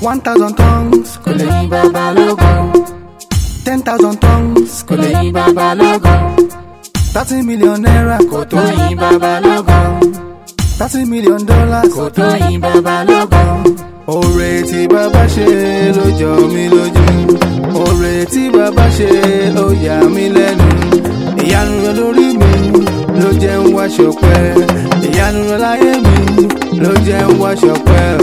1,000 tongues kò lè yìn bàbá lógo. 10,000 tongues kò lè yìn bàbá lógo. 30 million naira kò tó yìn bàbá lógo. 30 million dollars kò tó yìn bàbá lógo. Oore tí bàbá ṣe ló jọ mí lójú. Oore tí bàbá ṣe ló yà mí lẹ́nu. Ìyanu lórí mi ló jẹ́ ń wá ṣọpẹ́. Ìyanu láyé mi ló jẹ́ ń wá ṣọpẹ́.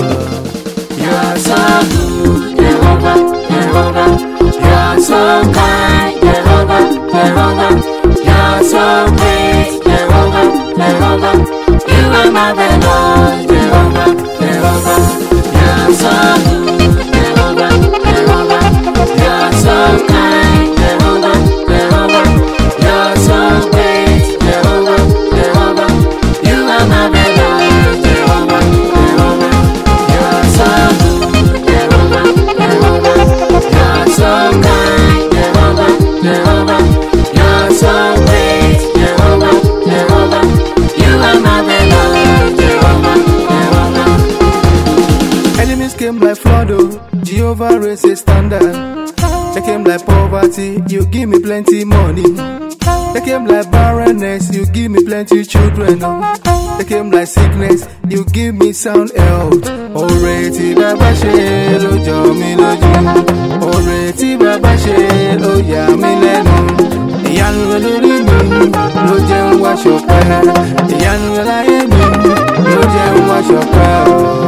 You are so good, Jehovah, Jehovah. You are so kind, Jehovah, Jehovah. You are so great, Jehovah, Jehovah. You are marvelous, Jehovah, Jehovah. You are so good, Jehovah, Jehovah. You are so kind, Jehovah, Jehovah. You are so great, Jehovah, Jehovah. You are marvelous, Jehovah, Jehovah. You are so good, Jehovah, Jehovah. You are so kind, Jehovah, Jehovah. You are so great, Jehovah, Jehovah. You are marvelous, Jehovah, Jehovah. Enemies came like flood, oh, Jehovah raised a standard. They came like poverty, you give me plenty money. They came like barrenness, you give me plenty children. Oh. They came like sickness, you give me sound health. Oore tí bàbá ṣe ló jọ mí lójú. Oore tí bàbá ṣe ló yà mí lẹ́nu. Ìyanu lórí mi ló jẹ́ ń wá ṣọpẹ́. Ìyanu láyé mi ló jẹ́ ń wá ṣọpẹ́.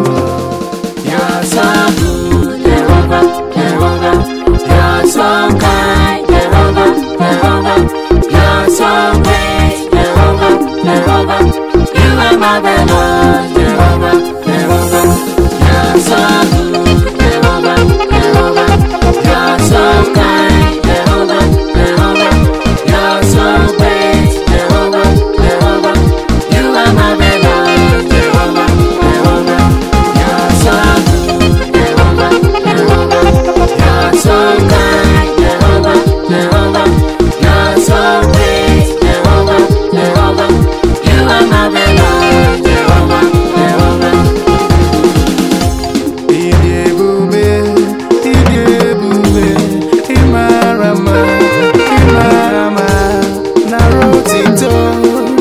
You are so good, Jehovah, Jehovah. You are so kind, Jehovah, Jehovah. You are so great, Jehovah, Jehovah. You are marvelous, Jehovah, Jehovah. You are so good, Jehovah, Jehovah. You are so kind, Jehovah, Jehovah. You are so great, Jehovah, Jehovah. You are marvelous, Jehovah, Jehovah. You are so good, Jehovah, Jehovah. You are so kind, Jehovah, Jehovah. You are so great, Jehovah, Jehovah. You are marvelous, Jehovah, Jehovah. Idebube, Idebube, Imarama, Imarama, Narotito.